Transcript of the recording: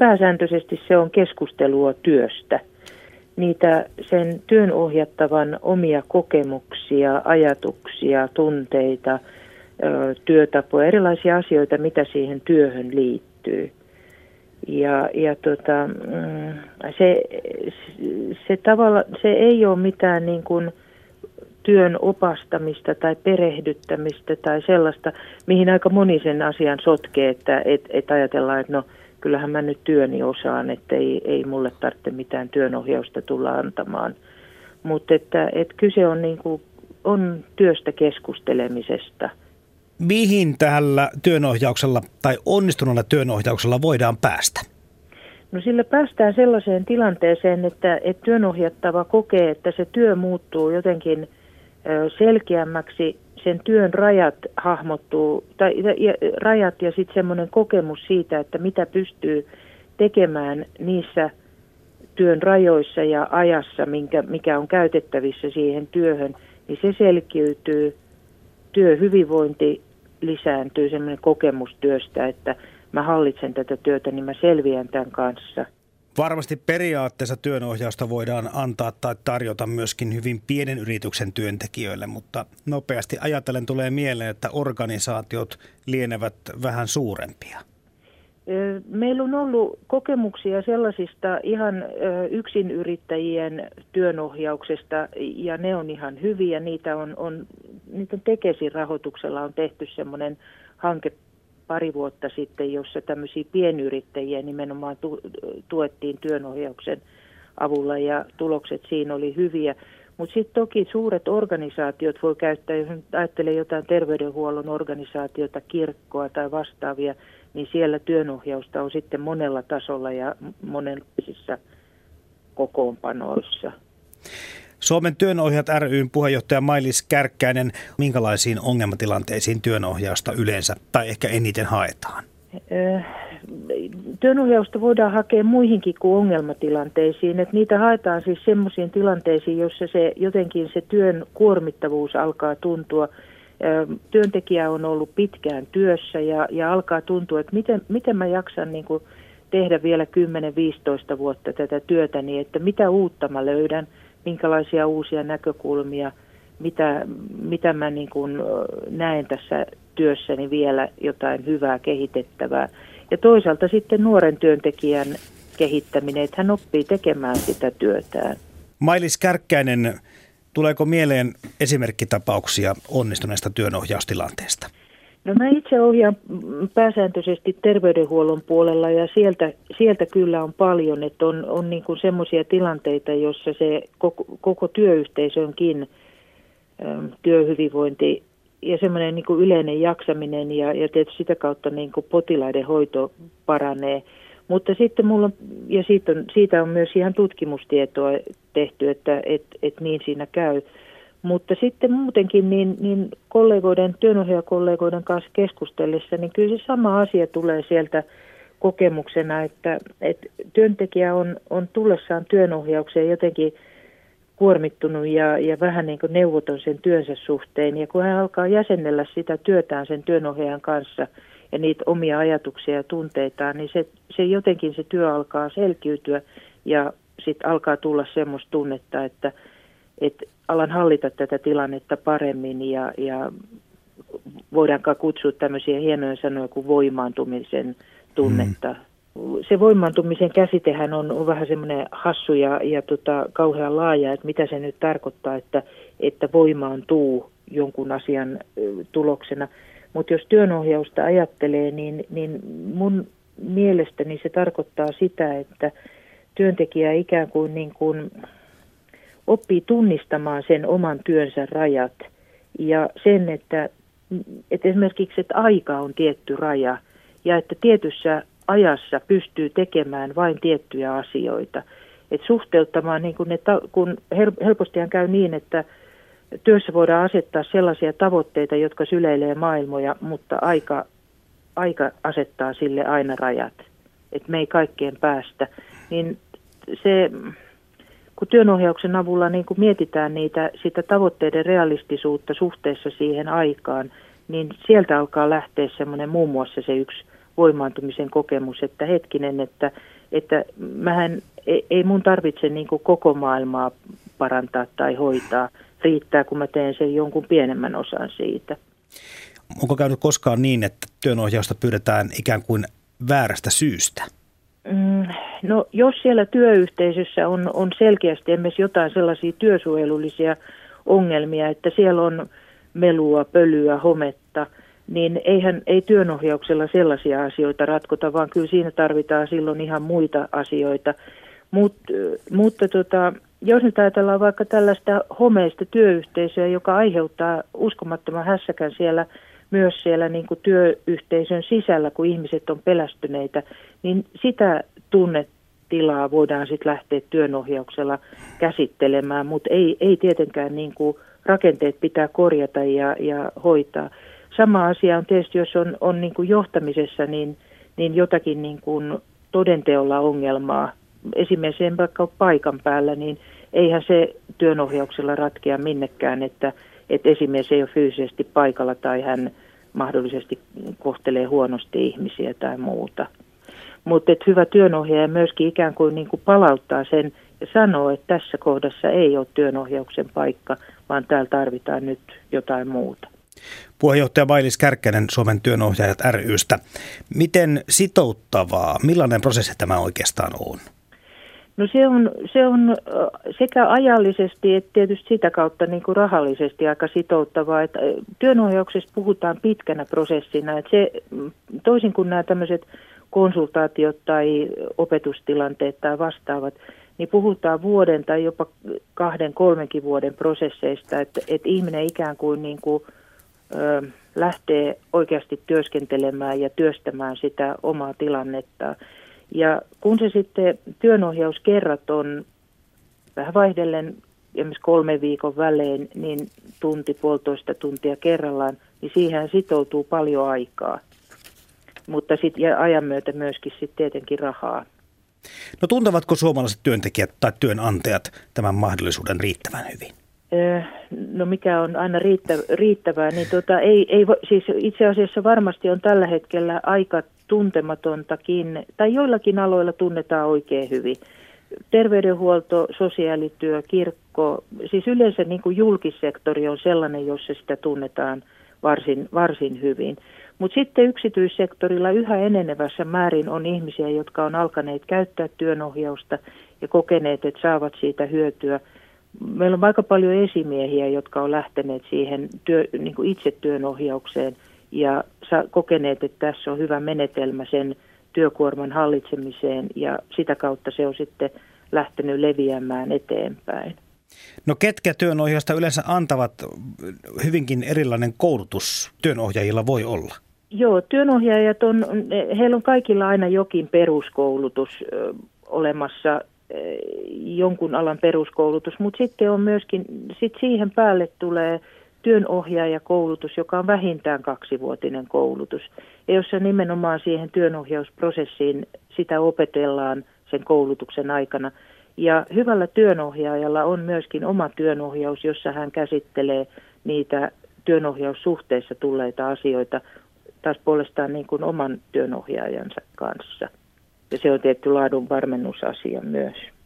pääsääntöisesti se on keskustelua työstä. Niitä sen työnohjattavan omia kokemuksia, ajatuksia, tunteita, työtapoja, erilaisia asioita, mitä siihen työhön liittyy. Se ei ole mitään niin kuin työn opastamista tai perehdyttämistä tai sellaista, mihin aika moni sen asian sotkee, että ajatellaan, että no kyllähän mä nyt työni osaan, että ei mulle tarvitse mitään työnohjausta tulla antamaan. Mutta että kyse on, niin kuin, on työstä keskustelemisesta. Mihin tällä työnohjauksella tai onnistuneella työnohjauksella voidaan päästä? No sillä päästään sellaiseen tilanteeseen, että työnohjattava kokee, että se työ muuttuu jotenkin selkeämmäksi, sen työn rajat hahmottuu, rajat ja sitten semmoinen kokemus siitä, että mitä pystyy tekemään niissä työn rajoissa ja ajassa, mikä on käytettävissä siihen työhön, niin se selkiytyy, työhyvinvointi lisääntyy, semmoinen kokemus työstä, että mä hallitsen tätä työtä, niin mä selviän tämän kanssa. Varmasti periaatteessa työnohjausta voidaan antaa tai tarjota myöskin hyvin pienen yrityksen työntekijöille, mutta nopeasti ajatellen tulee mieleen, että organisaatiot lienevät vähän suurempia. Meillä on ollut kokemuksia sellaisista ihan yksinyrittäjien työnohjauksesta ja ne on ihan hyviä. Niitä on Tekesin rahoituksella on tehty semmoinen hanke pari vuotta sitten, jossa tämmöisiä pienyrittäjiä nimenomaan tuettiin työnohjauksen avulla ja tulokset siinä oli hyviä. Mutta sitten toki suuret organisaatiot voi käyttää, jos ajattelee jotain terveydenhuollon organisaatiota, kirkkoa tai vastaavia, niin siellä työnohjausta on sitten monella tasolla ja monenlaisissa kokoonpanoissa. Suomen työnohjaajat ry:n puheenjohtaja Mailis Kärkkäinen, minkälaisiin ongelmatilanteisiin työnohjausta yleensä tai ehkä eniten haetaan? Työnohjausta voidaan hakea muihinkin kuin ongelmatilanteisiin. Että niitä haetaan siis semmoisiin tilanteisiin, jossa jotenkin se työn kuormittavuus alkaa tuntua. Työntekijä on ollut pitkään työssä ja alkaa tuntua, että miten mä jaksan niin kuin tehdä vielä 10-15 vuotta tätä työtäni, että mitä uutta mä löydän, minkälaisia uusia näkökulmia, mitä mä niin kuin näen tässä työssäni vielä jotain hyvää kehitettävää. Ja toisaalta sitten nuoren työntekijän kehittäminen, että hän oppii tekemään sitä työtään. Mailis Kärkkäinen, tuleeko mieleen esimerkkitapauksia onnistuneesta työnohjaustilanteesta? No mä itse ohjaan pääsääntöisesti terveydenhuollon puolella ja sieltä kyllä on paljon, että on niin kuin semmoisia tilanteita, jossa se koko työyhteisönkin työhyvinvointi ja semmoinen niin kuin yleinen jaksaminen ja tietysti sitä kautta niin kuin potilaiden hoito paranee. Mutta sitten siitä on myös ihan tutkimustietoa tehty, että niin siinä käy. Mutta sitten muutenkin niin työnohjaajakollegoiden kanssa keskustellessa, niin kyllä se sama asia tulee sieltä kokemuksena, että työntekijä on tullessaan työnohjaukseen jotenkin kuormittunut ja vähän niin kuin neuvoton sen työnsä suhteen. Ja kun hän alkaa jäsennellä sitä työtään sen työnohjaajan kanssa ja niitä omia ajatuksia ja tunteitaan, niin se jotenkin se työ alkaa selkiytyä ja sitten alkaa tulla semmoista tunnetta, että alan hallita tätä tilannetta paremmin ja voidaankaan kutsua tämmöisiä hienoja sanoja kuin voimaantumisen tunnetta. Se voimaantumisen käsitehän on vähän semmoinen hassu ja kauhean laaja, että mitä se nyt tarkoittaa, että voimaantuu jonkun asian tuloksena. Mutta jos työnohjausta ajattelee, niin mun mielestäni se tarkoittaa sitä, että työntekijä ikään kuin oppii tunnistamaan sen oman työnsä rajat ja sen, että esimerkiksi että aika on tietty raja ja että tietyssä ajassa pystyy tekemään vain tiettyjä asioita. Että suhteuttamaan, niin kun helpostihan käy niin, että työssä voidaan asettaa sellaisia tavoitteita, jotka syleilee maailmoja, mutta aika asettaa sille aina rajat, että me ei kaikkeen päästä. Niin se, kun työnohjauksen avulla niin kun mietitään sitä tavoitteiden realistisuutta suhteessa siihen aikaan, niin sieltä alkaa lähteä semmoinen muun muassa se yksi voimaantumisen kokemus, että hetkinen, että ei mun tarvitse niin kuin koko maailmaa parantaa tai hoitaa. Riittää, kun mä teen sen jonkun pienemmän osan siitä. Onko käynyt koskaan niin, että työnohjausta pyydetään ikään kuin väärästä syystä? No jos siellä työyhteisössä on selkeästi esimerkiksi jotain sellaisia työsuojelullisia ongelmia, että siellä on melua, pölyä, hometta, niin ei työnohjauksella sellaisia asioita ratkota, vaan kyllä siinä tarvitaan silloin ihan muita asioita. Mutta jos nyt ajatellaan vaikka tällaista homeista työyhteisöä, joka aiheuttaa uskomattoman hässäkän myös siellä niin kuin työyhteisön sisällä, kun ihmiset on pelästyneitä, niin sitä tunnetilaa voidaan sitten lähteä työnohjauksella käsittelemään, mutta ei tietenkään niin kuin rakenteet pitää korjata ja hoitaa. Sama asia on tietysti, jos on niin kuin johtamisessa, niin jotakin niin kuin todenteolla ongelmaa. Esimerkiksi vaikka paikan päällä, niin eihän se työnohjauksella ratkea minnekään, että esimies ei ole fyysisesti paikalla tai hän mahdollisesti kohtelee huonosti ihmisiä tai muuta. Mutta hyvä työnohjaaja myöskin ikään kuin palauttaa sen ja sanoo, että tässä kohdassa ei ole työnohjauksen paikka, vaan täällä tarvitaan nyt jotain muuta. Puheenjohtaja Mailis Kärkkäinen Suomen työnohjaajat ry:stä. Miten sitouttavaa, millainen prosessi tämä oikeastaan on? No se on sekä ajallisesti että tietysti sitä kautta niin kuin rahallisesti aika sitouttavaa, että työnohjauksessa puhutaan pitkänä prosessina, että se toisin kuin nämä tämmöiset konsultaatiot tai opetustilanteet tai vastaavat, niin puhutaan vuoden tai jopa 2-3 vuoden prosesseista, että ihminen ikään kuin, lähtee oikeasti työskentelemään ja työstämään sitä omaa tilannettaan. Ja kun se sitten työnohjauskerrat on vähän vaihdellen esimerkiksi 3 viikon välein, niin 1-1,5 tuntia kerrallaan, niin siihen sitoutuu paljon aikaa. Mutta sitten ja ajan myötä myöskin sitten tietenkin rahaa. No tuntevatko suomalaiset työntekijät tai työnantajat tämän mahdollisuuden riittävän hyvin? No mikä on aina riittävää, niin siis itse asiassa varmasti on tällä hetkellä aika tuntematontakin, tai joillakin aloilla tunnetaan oikein hyvin. Terveydenhuolto, sosiaalityö, kirkko, siis yleensä niin kuin julkissektori on sellainen, jossa sitä tunnetaan varsin hyvin. Mutta sitten yksityissektorilla yhä enenevässä määrin on ihmisiä, jotka on alkaneet käyttää työnohjausta ja kokeneet, että saavat siitä hyötyä. Meillä on aika paljon esimiehiä, jotka on lähteneet siihen niin kuin itse työnohjaukseen ja kokeneet, että tässä on hyvä menetelmä sen työkuorman hallitsemiseen ja sitä kautta se on sitten lähtenyt leviämään eteenpäin. No ketkä työnohjausta yleensä antavat? Hyvinkin erilainen koulutus työnohjaajilla voi olla. Joo, työnohjaajat heillä on kaikilla aina jokin peruskoulutus olemassa, jonkun alan peruskoulutus, mutta sitten on myöskin, siihen päälle tulee työnohjaajakoulutus, joka on vähintään 2-vuotinen koulutus, ja jossa nimenomaan siihen työnohjausprosessiin sitä opetellaan sen koulutuksen aikana. Ja hyvällä työnohjaajalla on myöskin oma työnohjaus, jossa hän käsittelee niitä työnohjaussuhteissa tulleita asioita taas puolestaan niin kuin oman työnohjaajansa kanssa. Ja se on tietty laadun varmennusasia myös.